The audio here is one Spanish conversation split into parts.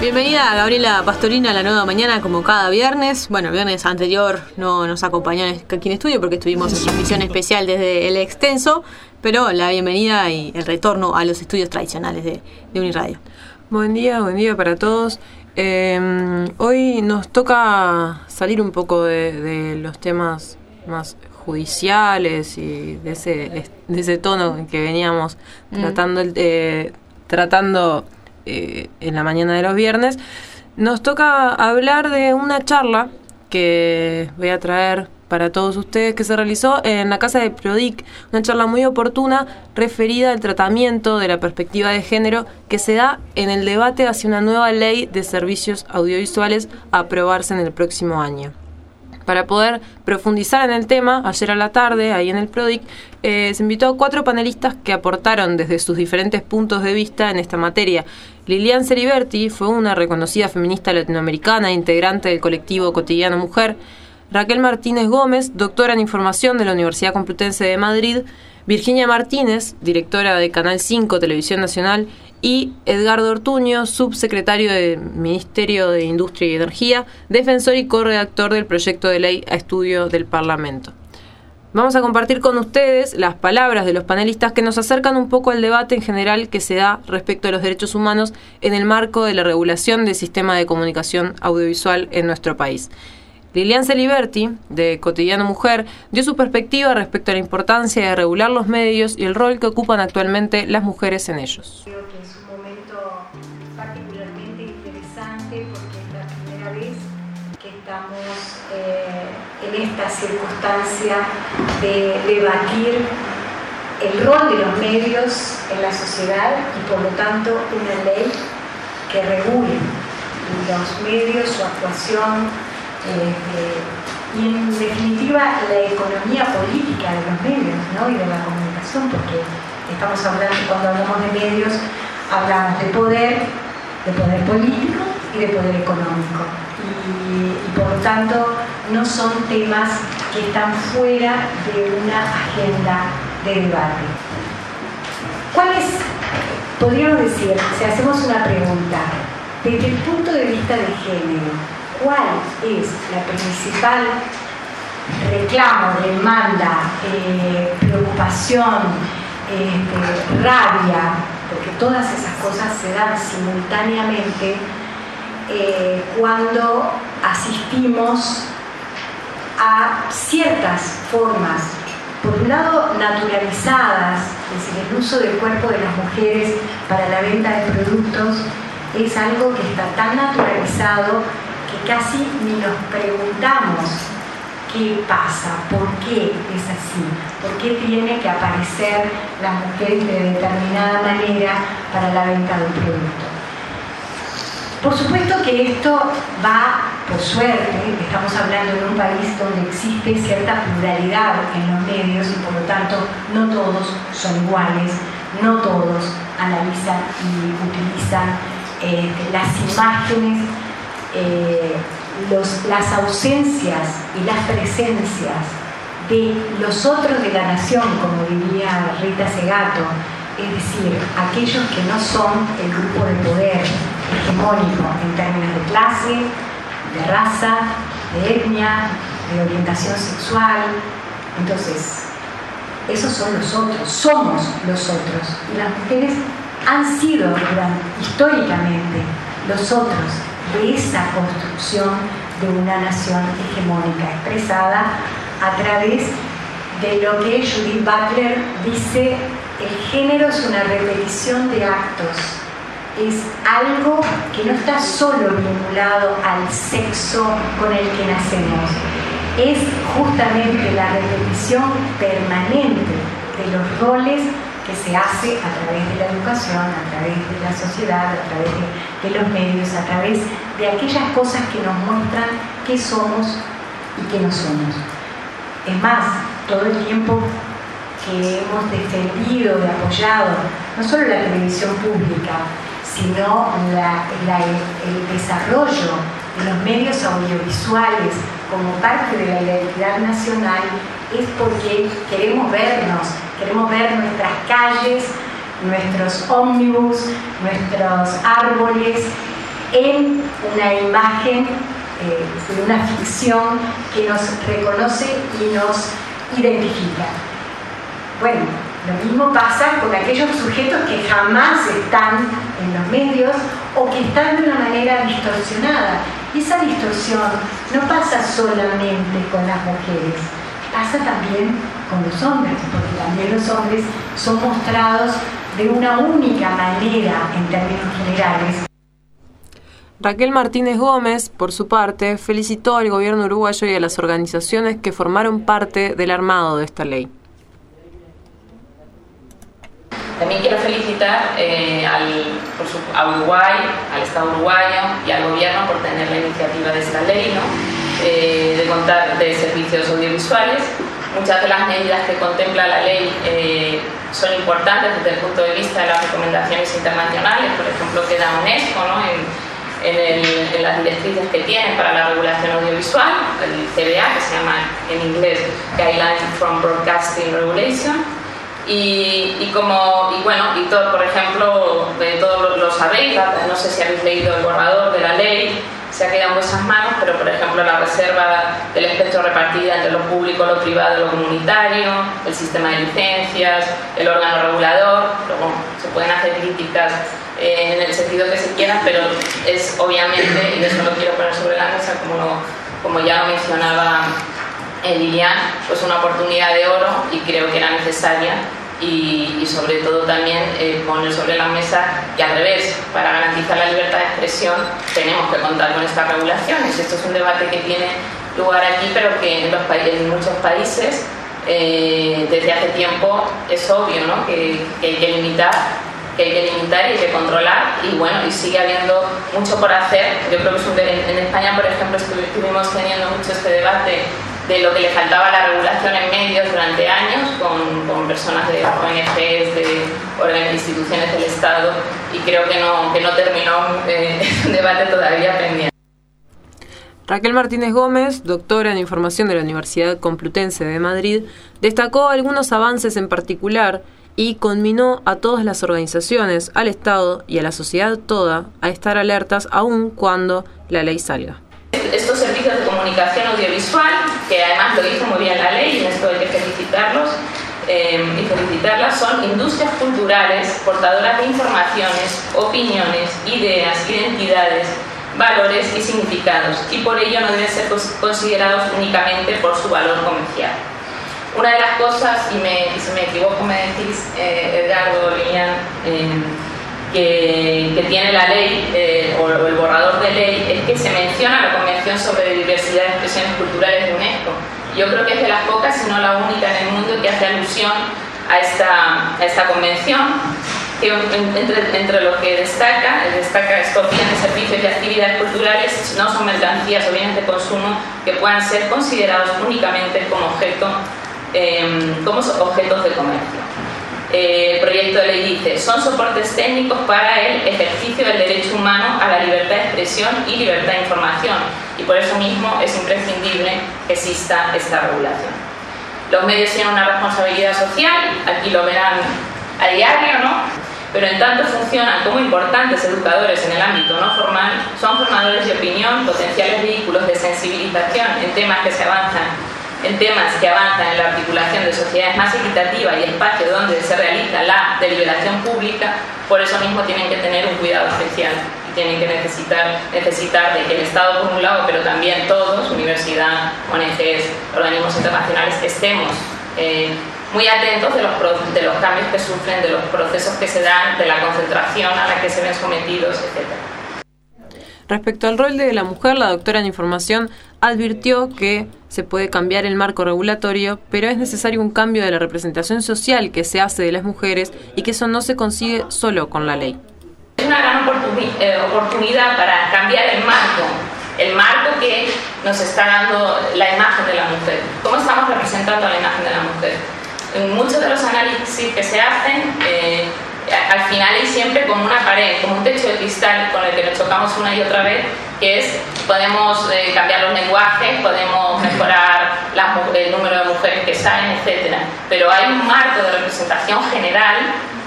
Bienvenida Gabriela Pastorina a La Nueva Mañana, como cada viernes. Bueno, el viernes anterior no nos acompañó aquí en estudio porque estuvimos en transmisión especial desde el extenso, pero la bienvenida y el retorno a los estudios tradicionales de Uniradio. Buen día para todos. Hoy nos toca salir un poco de los temas más judiciales y de ese tono que veníamos tratando en la mañana de los viernes. Nos toca hablar de una charla que voy a traer para todos ustedes, que se realizó en la casa de Prodic, una charla muy oportuna referida al tratamiento de la perspectiva de género que se da en el debate hacia una nueva ley de servicios audiovisuales a aprobarse en el próximo año. Para poder profundizar en el tema, ayer a la tarde, ahí en el Prodic, se invitó a 4 panelistas que aportaron desde sus diferentes puntos de vista en esta materia. Lilian Celiberti fue una reconocida feminista latinoamericana, integrante del colectivo Cotidiano Mujer. Raquel Martínez Gómez, doctora en Información de la Universidad Complutense de Madrid. Virginia Martínez, directora de Canal 5 Televisión Nacional. Y Edgardo Ortuño, subsecretario del Ministerio de Industria y Energía, defensor y corredactor del proyecto de ley a estudio del Parlamento. Vamos a compartir con ustedes las palabras de los panelistas que nos acercan un poco al debate en general que se da respecto a los derechos humanos en el marco de la regulación del sistema de comunicación audiovisual en nuestro país. Lilian Celiberti, de Cotidiano Mujer, dio su perspectiva respecto a la importancia de regular los medios y el rol que ocupan actualmente las mujeres en ellos. Creo que es un momento particularmente interesante porque es la primera vez que estamos en esta circunstancia de debatir el rol de los medios en la sociedad y por lo tanto una ley que regule los medios, su actuación, y en definitiva la economía política de los medios, ¿no? Y de la comunicación, porque estamos hablando, cuando hablamos de medios, hablamos de poder político y de poder económico. Y por lo tanto no son temas que están fuera de una agenda de debate. Podríamos decir, si hacemos una pregunta, desde el punto de vista de género, ¿cuál es la principal reclamo, demanda, preocupación, rabia? Porque todas esas cosas se dan simultáneamente cuando asistimos a ciertas formas, por un lado naturalizadas, es decir, el uso del cuerpo de las mujeres para la venta de productos es algo que está tan naturalizado que casi ni nos preguntamos qué pasa, por qué es así, por qué tiene que aparecer la mujer de determinada manera para la venta de un producto. Por supuesto que esto va, por suerte, estamos hablando de un país donde existe cierta pluralidad en los medios y por lo tanto no todos son iguales, no todos analizan y utilizan las imágenes, las ausencias y las presencias de los otros de la nación, como diría Rita Segato, es decir, aquellos que no son el grupo de poder hegemónico en términos de clase, de raza, de etnia, de orientación sexual. Entonces, esos son los otros, somos los otros. Y las mujeres han sido históricamente los otros de esa construcción de una nación hegemónica, expresada a través de lo que Judith Butler dice: el género es una repetición de actos, es algo que no está solo vinculado al sexo con el que nacemos, es justamente la repetición permanente de los roles que se hace a través de la educación, a través de la sociedad, a través de los medios, a través de aquellas cosas que nos muestran qué somos y qué no somos. Es más, todo el tiempo que hemos defendido y apoyado no solo la televisión pública, sino el desarrollo de los medios audiovisuales como parte de la identidad nacional, es porque queremos ver nuestras calles, nuestros ómnibus, nuestros árboles, en una imagen de una ficción que nos reconoce y nos identifica. Bueno, lo mismo pasa con aquellos sujetos que jamás están en los medios o que están de una manera distorsionada. Y esa distorsión no pasa solamente con las mujeres, pasa también con los hombres, porque también los hombres son mostrados de una única manera en términos generales. Raquel Martínez Gómez, por su parte, felicitó al gobierno uruguayo y a las organizaciones que formaron parte del armado de esta ley. También quiero felicitar a Uruguay, al Estado uruguayo y al gobierno por tener la iniciativa de esta ley, ¿no? De contar de servicios audiovisuales. Muchas de las medidas que contempla la ley son importantes desde el punto de vista de las recomendaciones internacionales. Por ejemplo, queda UNESCO, ¿no? en las directrices que tienen para la regulación audiovisual, el CBA, que se llama en inglés Guidelines from Broadcasting Regulation. Todo, por ejemplo, todos lo sabéis, no sé si habéis leído el borrador de la ley, se ha quedado en vuestras manos, pero por ejemplo la reserva del espectro repartida entre lo público, lo privado, lo comunitario, el sistema de licencias, el órgano regulador, luego se pueden hacer críticas en el sentido que se quiera, pero es obviamente, y eso lo quiero poner sobre la mesa, como ya lo mencionaba Lilian, pues una oportunidad de oro y creo que era necesaria y sobre todo también poner sobre la mesa que al revés, para garantizar la libertad de expresión tenemos que contar con estas regulaciones. Esto es un debate que tiene lugar aquí, pero que en muchos países desde hace tiempo es obvio, ¿no? que hay que limitar y hay que controlar, y bueno, y sigue habiendo mucho por hacer. Yo creo que en España, por ejemplo, estuvimos teniendo mucho este debate de lo que le faltaba a la regulación en medios durante años, con personas de ONGs, de instituciones del Estado, y creo que no terminó, es un debate todavía pendiente. Raquel Martínez Gómez, doctora en Información de la Universidad Complutense de Madrid, destacó algunos avances en particular y conminó a todas las organizaciones, al Estado y a la sociedad toda a estar alertas aun cuando la ley salga. Estos servicios de comunicación audiovisual, que además lo hizo muy bien la ley, y en esto hay que felicitarlos y felicitarlas, son industrias culturales portadoras de informaciones, opiniones, ideas, identidades, valores y significados, y por ello no deben ser considerados únicamente por su valor comercial. Una de las cosas, y si me equivoco me decís, Edgardo, Lilian, que tiene la ley o el borrador de ley, es que se menciona la Convención sobre Diversidad de Expresiones Culturales de UNESCO. Yo creo que es de las pocas, si no la única en el mundo, que hace alusión a esta convención, que entre lo que destaca estos bienes, servicios y actividades culturales no son mercancías o bienes de consumo que puedan ser considerados únicamente como objetos de comercio. El proyecto de ley dice: son soportes técnicos para el ejercicio del derecho humano a la libertad de expresión y libertad de información, y por eso mismo es imprescindible que exista esta regulación. Los medios tienen una responsabilidad social, aquí lo verán a diario, ¿no? Pero en tanto funcionan como importantes educadores en el ámbito no formal, son formadores de opinión, potenciales vehículos de sensibilización en temas que avanzan en la articulación de sociedades más equitativas y espacios donde se realiza la deliberación pública. Por eso mismo tienen que tener un cuidado especial y tienen que necesitar de que el Estado, por un lado, pero también todos, universidad, ONGs, organismos internacionales, estemos muy atentos de los cambios que sufren, de los procesos que se dan, de la concentración a la que se ven sometidos, etc. Respecto al rol de la mujer, la doctora en Información advirtió que se puede cambiar el marco regulatorio, pero es necesario un cambio de la representación social que se hace de las mujeres y que eso no se consigue solo con la ley. Es una gran oportunidad para cambiar el marco que nos está dando la imagen de la mujer. ¿Cómo estamos representando la imagen de la mujer? En muchos de los análisis que se hacen, al final hay siempre como una pared, como un techo de cristal con el que nos chocamos una y otra vez, que es, podemos cambiar los lenguajes, podemos mejorar el número de mujeres que salen, etc. Pero hay un marco de representación general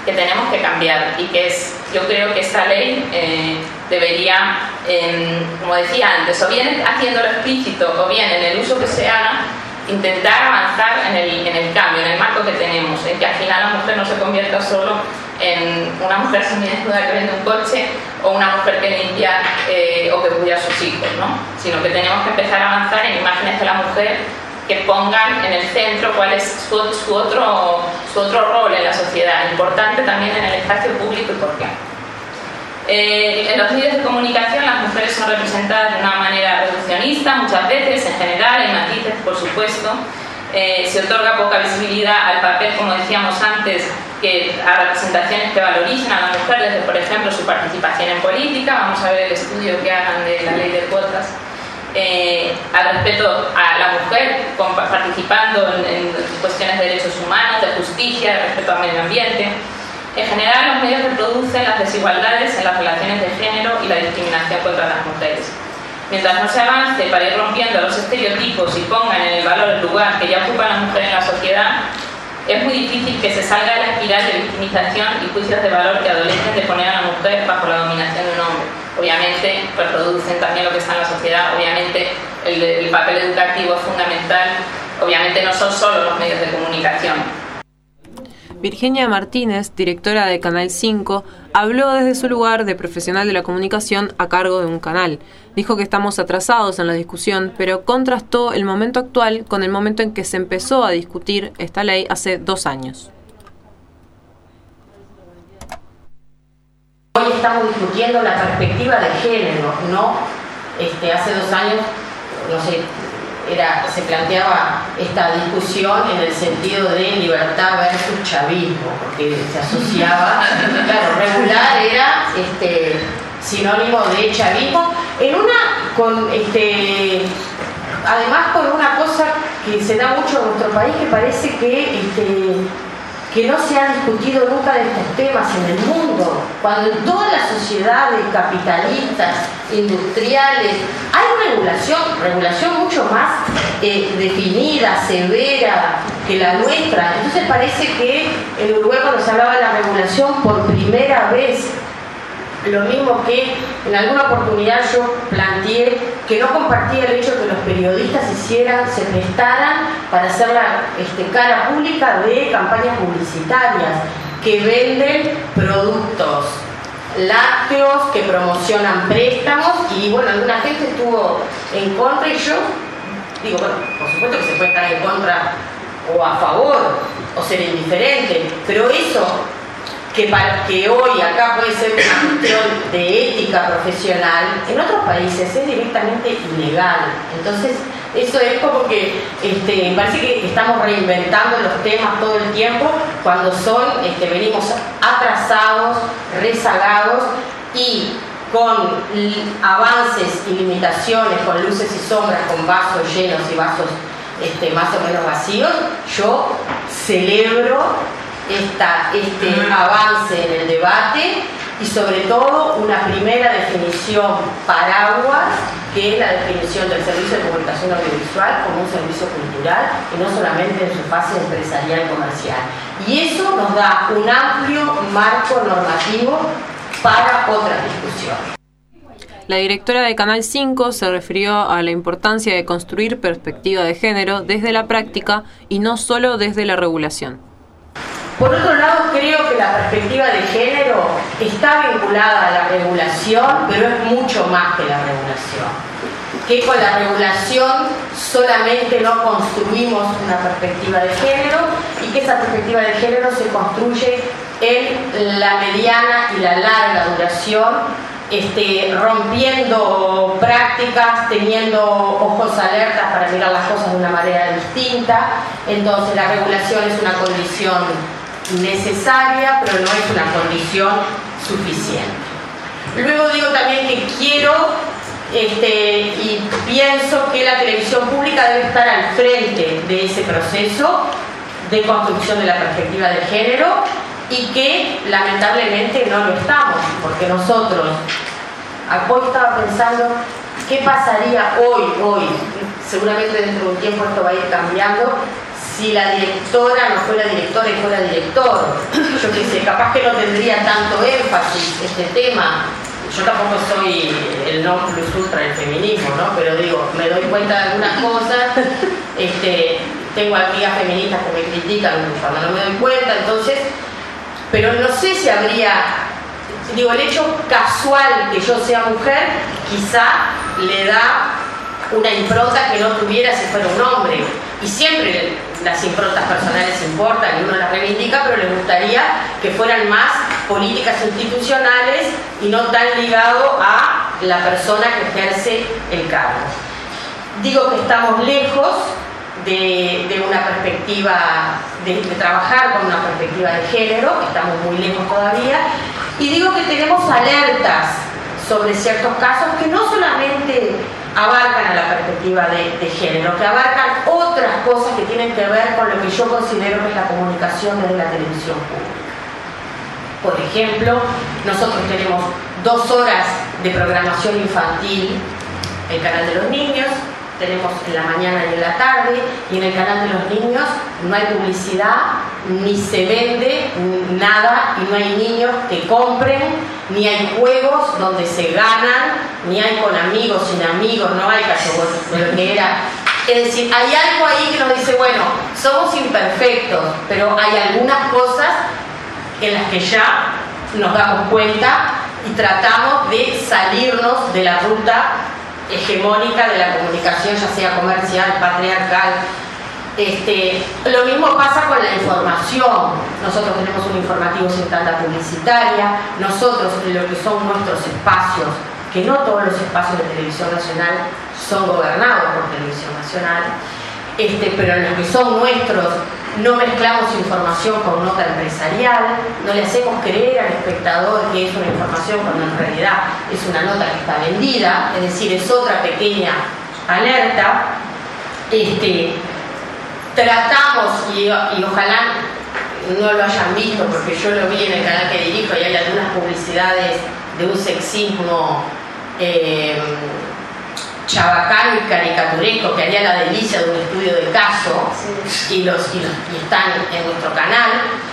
que tenemos que cambiar y que es, yo creo que esta ley debería, como decía antes, o bien haciéndolo explícito o bien en el uso que se haga, intentar avanzar en el cambio, en el marco que tenemos, en que al final la mujer no se convierta solo en una mujer semidesnuda que vende un coche o una mujer que limpia o que cuida a sus hijos, ¿no? Sino que tenemos que empezar a avanzar en imágenes de la mujer que pongan en el centro cuál es su otro rol en la sociedad, importante también en el espacio público y por qué. En los medios de comunicación las mujeres son representadas de una manera reduccionista muchas veces, en general, hay matices por supuesto. Se otorga poca visibilidad al papel, como decíamos antes, a representaciones que valoricen a la mujer desde, por ejemplo, su participación en política. Vamos a ver el estudio que hagan de la ley de cuotas al respecto a la mujer participando en cuestiones de derechos humanos, de justicia, de respeto al medio ambiente. En general, los medios reproducen las desigualdades en las relaciones de género y la discriminación contra las mujeres. Mientras no se avance para ir rompiendo los estereotipos y pongan en el valor el lugar que ya ocupa la mujer en la sociedad, es muy difícil que se salga de la espiral de victimización y juicios de valor que adolecen de poner a la mujer bajo la dominación de un hombre. Obviamente reproducen también lo que está en la sociedad, obviamente el papel educativo es fundamental, obviamente no son solo los medios de comunicación. Virginia Martínez, directora de Canal 5, habló desde su lugar de profesional de la comunicación a cargo de un canal. Dijo que estamos atrasados en la discusión, pero contrastó el momento actual con el momento en que se empezó a discutir esta ley hace 2 años. Hoy estamos discutiendo la perspectiva de género, ¿no? Hace 2 años, no sé, se planteaba esta discusión en el sentido de libertad versus chavismo, porque se asociaba, claro, regular era sinónimo de chavismo, además con una cosa que se da mucho en nuestro país, que parece que no se ha discutido nunca de estos temas en el mundo, cuando en todas las sociedades capitalistas, industriales, hay regulación mucho más definida, severa que la nuestra. Entonces parece que en Uruguay, cuando se hablaba de la regulación por primera vez, lo mismo que en alguna oportunidad yo planteé que no compartía el hecho de que los periodistas se prestaran para hacer la cara pública de campañas publicitarias que venden productos lácteos, que promocionan préstamos, y bueno, alguna gente estuvo en contra, y yo digo, bueno, por supuesto que se puede estar en contra o a favor o ser indiferente, pero eso que hoy acá puede ser una cuestión de ética profesional, en otros países es directamente ilegal. Entonces eso es como que me parece que estamos reinventando los temas todo el tiempo, cuando venimos atrasados, rezagados, y con avances y limitaciones, con luces y sombras, con vasos llenos y vasos más o menos vacíos. Yo celebro este avance en el debate, y sobre todo una primera definición paraguas, que es la definición del servicio de comunicación audiovisual como un servicio cultural y no solamente en su fase empresarial y comercial. Y eso nos da un amplio marco normativo para otras discusiones. La directora de Canal 5 se refirió a la importancia de construir perspectiva de género desde la práctica y no solo desde la regulación. Por otro lado, creo que la perspectiva de género está vinculada a la regulación, pero es mucho más que la regulación. Que con la regulación solamente no construimos una perspectiva de género, y que esa perspectiva de género se construye en la mediana y la larga duración, rompiendo prácticas, teniendo ojos alertas para mirar las cosas de una manera distinta. Entonces la regulación es una condición necesaria, pero no es una condición suficiente. Luego digo también que quiero y pienso que la televisión pública debe estar al frente de ese proceso de construcción de la perspectiva de género, y que lamentablemente no lo estamos, porque nosotros, hoy estaba pensando qué pasaría hoy, seguramente dentro de un tiempo esto va a ir cambiando, si la directora no fuera directora y fuera director. Yo qué sé, capaz que no tendría tanto énfasis este tema. Yo tampoco soy el non plus ultra del feminismo, ¿no? Pero digo, me doy cuenta de algunas cosas. Tengo amigas feministas que me critican cuando no me doy cuenta, entonces, pero no sé si habría, digo, el hecho casual que yo sea mujer quizá le da una impronta que no tuviera si fuera un hombre, y siempre las improntas personales importan y uno las reivindica, pero le gustaría que fueran más políticas institucionales y no tan ligado a la persona que ejerce el cargo. Digo que estamos lejos de una perspectiva, de trabajar con una perspectiva de género, estamos muy lejos todavía, y digo que tenemos alertas sobre ciertos casos que no solamente abarcan a la perspectiva de género, que abarcan otras cosas que tienen que ver con lo que yo considero que es la comunicación desde la televisión pública. Por ejemplo, nosotros tenemos 2 horas de programación infantil, el canal de los niños, tenemos en la mañana y en la tarde, y en el canal de los niños no hay publicidad, ni se vende nada, y no hay niños que compren, ni hay juegos donde se ganan, ni hay con amigos, sin amigos, no hay de lo que era. Es decir, hay algo ahí que nos dice, bueno, somos imperfectos, pero hay algunas cosas en las que ya nos damos cuenta y tratamos de salirnos de la ruta hegemónica de la comunicación, ya sea comercial, patriarcal. Lo mismo pasa con la información. Nosotros tenemos un informativo sin tanta publicitaria, nosotros en lo que son nuestros espacios, que no todos los espacios de televisión nacional son gobernados por televisión nacional, pero en los que son nuestros no mezclamos información con nota empresarial, no le hacemos creer al espectador que es una información cuando en realidad es una nota que está vendida, es decir, es otra pequeña alerta. Tratamos, y ojalá no lo hayan visto porque yo lo vi en el canal que dirijo y hay algunas publicidades de un sexismo chabacano y caricaturesco que haría la delicia de un estudio de caso, sí. y están en nuestro canal,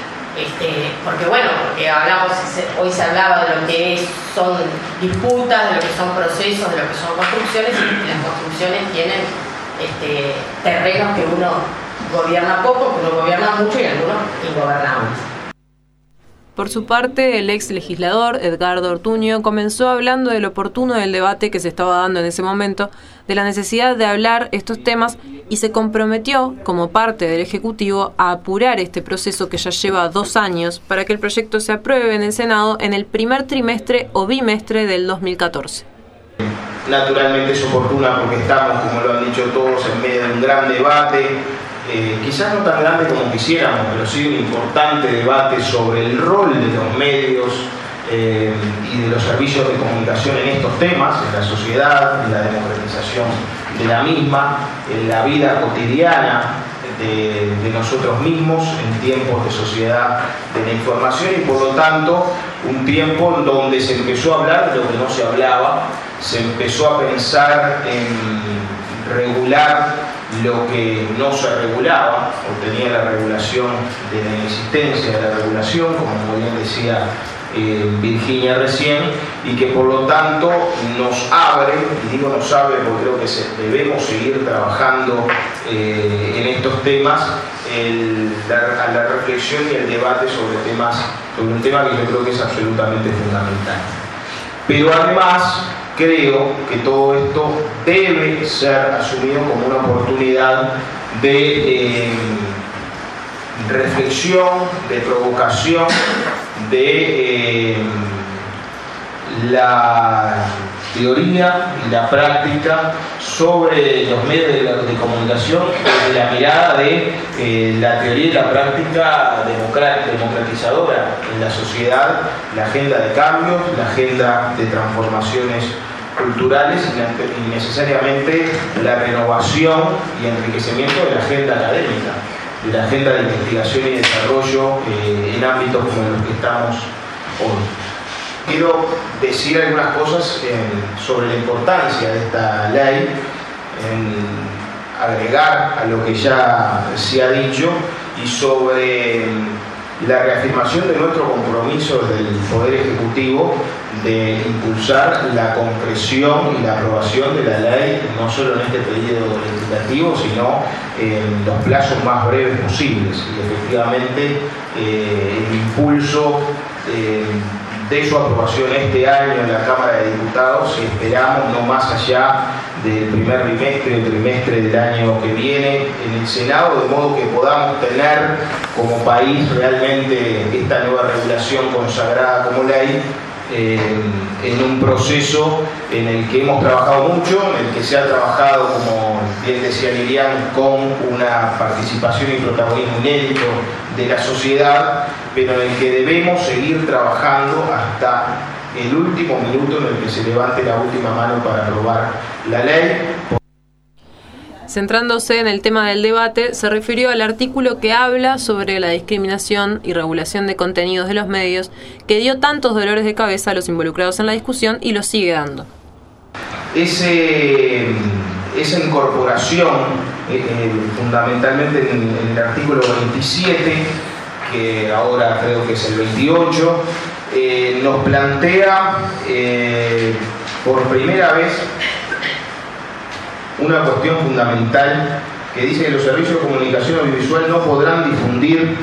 porque hablamos, hoy se hablaba de lo que son disputas, de lo que son procesos, de lo que son construcciones, y las construcciones tienen terrenos que uno gobierna poco, que uno gobierna mucho y algunos ingobernables. Por su parte, el ex legislador Edgardo Ortuño comenzó hablando de lo oportuno del debate que se estaba dando en ese momento, de la necesidad de hablar estos temas, y se comprometió, como parte del Ejecutivo, a apurar este proceso que ya lleva 2 años para que el proyecto se apruebe en el Senado en el primer trimestre o bimestre del 2014. Naturalmente es oportuna porque estamos, como lo han dicho todos, en medio de un gran debate. Quizás no tan grande como quisiéramos, pero sí un importante debate sobre el rol de los medios y de los servicios de comunicación en estos temas, en la sociedad, en la democratización de la misma, en la vida cotidiana de nosotros mismos, en tiempos de sociedad de la información, y por lo tanto un tiempo en donde se empezó a hablar de lo que no se hablaba, se empezó a pensar en regular lo que no se regulaba, o tenía la regulación de la inexistencia de la regulación, como muy bien decía Virginia recién, y que por lo tanto nos abre, y digo nos abre porque creo que debemos seguir trabajando en estos temas, a la reflexión y el debate sobre un tema que yo creo que es absolutamente fundamental. Pero además creo que todo esto debe ser asumido como una oportunidad de reflexión, de provocación, de la teoría y la práctica sobre los medios de comunicación desde la mirada de la teoría y la práctica democratizadora en la sociedad, la agenda de cambios, la agenda de transformaciones culturales y necesariamente la renovación y enriquecimiento de la agenda académica, de la agenda de investigación y desarrollo en ámbitos como los que estamos hoy. Quiero decir algunas cosas sobre la importancia de esta ley. agregar a lo que ya se ha dicho y sobre la reafirmación de nuestro compromiso del Poder Ejecutivo de impulsar la concreción y la aprobación de la ley, no solo en este periodo legislativo, sino en los plazos más breves posibles. Y efectivamente el impulso de su aprobación este año en la Cámara de Diputados, esperamos no más allá del primer bimestre o trimestre del año que viene en el Senado, de modo que podamos tener como país realmente esta nueva regulación consagrada como ley en un proceso en el que hemos trabajado mucho, en el que se ha trabajado, como bien decía Lilian, con una participación y protagonismo inédito de la sociedad, pero en el que debemos seguir trabajando hasta el último minuto en el que se levante la última mano para aprobar la ley. Centrándose en el tema del debate, se refirió al artículo que habla sobre la discriminación y regulación de contenidos de los medios, que dio tantos dolores de cabeza a los involucrados en la discusión y lo sigue dando. Esa incorporación, fundamentalmente en el artículo 27, que ahora creo que es el 28, nos plantea por primera vez una cuestión fundamental que dice que los servicios de comunicación audiovisual no podrán difundir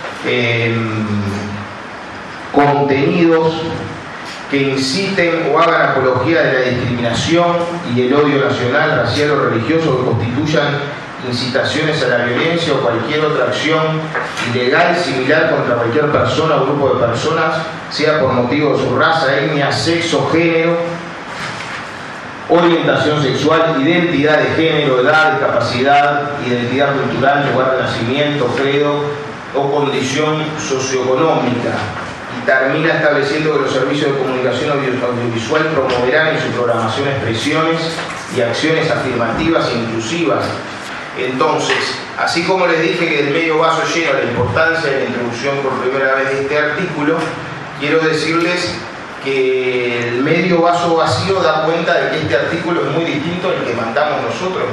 contenidos que inciten o hagan apología de la discriminación y el odio nacional, racial o religioso, que constituyan incitaciones a la violencia o cualquier otra acción ilegal similar contra cualquier persona o grupo de personas, sea por motivo de su raza, etnia, sexo, género, orientación sexual, identidad de género, edad, discapacidad, identidad cultural, lugar de nacimiento, credo o condición socioeconómica. Y termina estableciendo que los servicios de comunicación audiovisual promoverán en su programación expresiones y acciones afirmativas e inclusivas. Entonces, así como les dije que del medio vaso lleno la importancia de la introducción por primera vez de este artículo, quiero decirles que el medio vaso vacío da cuenta de que este artículo es muy distinto al que mandamos nosotros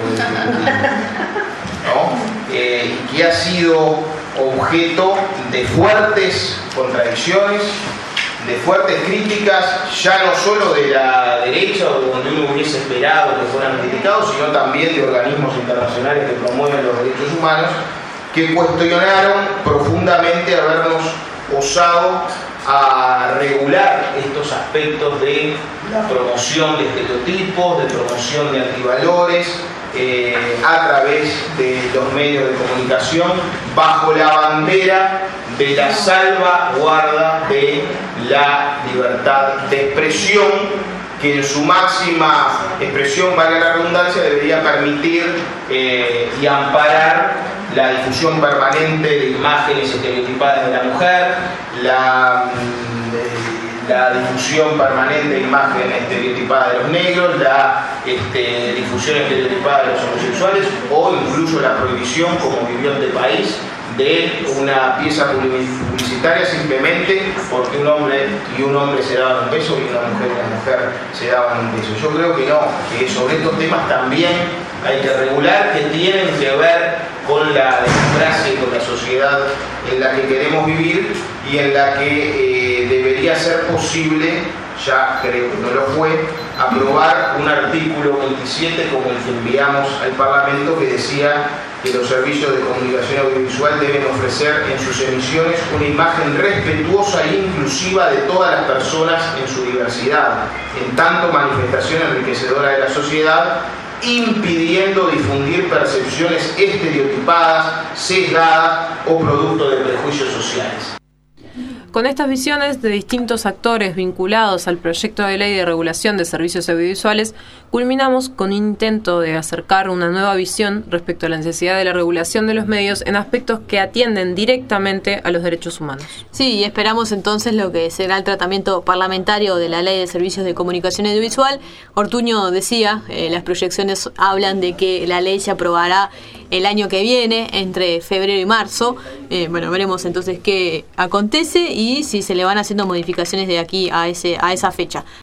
¿no? Y que ha sido objeto de fuertes contradicciones, de fuertes críticas, ya no solo de la derecha, o donde uno hubiese esperado que fueran criticados, sino también de organismos internacionales que promueven los derechos humanos, que cuestionaron profundamente habernos osado a regular estos aspectos de la promoción de estereotipos, de promoción de antivalores, a través de los medios de comunicación, bajo la bandera de la salvaguarda de la libertad de expresión, que en su máxima expresión, valga la redundancia, debería permitir y amparar la difusión permanente de imágenes estereotipadas de la mujer, la difusión permanente de imágenes estereotipadas de los negros, la difusión estereotipada de los homosexuales, o incluso la prohibición, como vivió este país, de una pieza publicitaria simplemente porque un hombre se daban un beso y una mujer se daban un beso. Yo creo que no, que sobre estos temas también hay que regular, que tienen que ver con la democracia y con la sociedad en la que queremos vivir y en la que debería ser posible, ya creo que no lo fue, aprobar un artículo 27 como el que enviamos al Parlamento, que decía que los servicios de comunicación audiovisual deben ofrecer en sus emisiones una imagen respetuosa e inclusiva de todas las personas en su diversidad, en tanto manifestación enriquecedora de la sociedad, impidiendo difundir percepciones estereotipadas, sesgadas o producto de prejuicios sociales. Con estas visiones de distintos actores vinculados al proyecto de ley de regulación de servicios audiovisuales, culminamos con un intento de acercar una nueva visión respecto a la necesidad de la regulación de los medios en aspectos que atienden directamente a los derechos humanos. Sí, y esperamos entonces lo que será el tratamiento parlamentario de la ley de servicios de comunicación audiovisual. Ortuño decía, las proyecciones hablan de que la ley se aprobará el año que viene, entre febrero y marzo. Bueno, veremos entonces qué acontece y si se le van haciendo modificaciones de aquí a esa fecha.